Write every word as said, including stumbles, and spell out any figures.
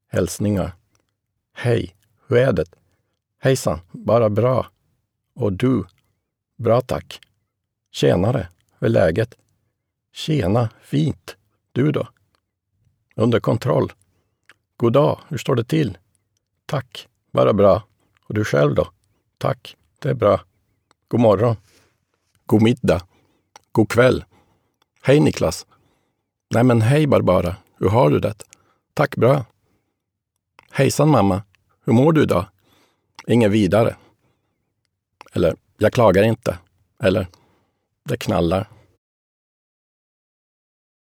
Hälsningar. Hej, hur är det? Hejsan, bara bra. Och du? Bra tack. Tjenare, hur är läget? Tjena, fint. Du då? Under kontroll. God dag, hur står det till? Tack, bara bra. Och du själv då? Tack, det är bra. God morgon. God middag. God kväll. Hej Niklas. Nej men hej Barbara, hur har du det? Tack bra. Hejsan mamma, hur mår du idag? Ingen vidare. Eller, jag klagar inte. Eller, det knallar.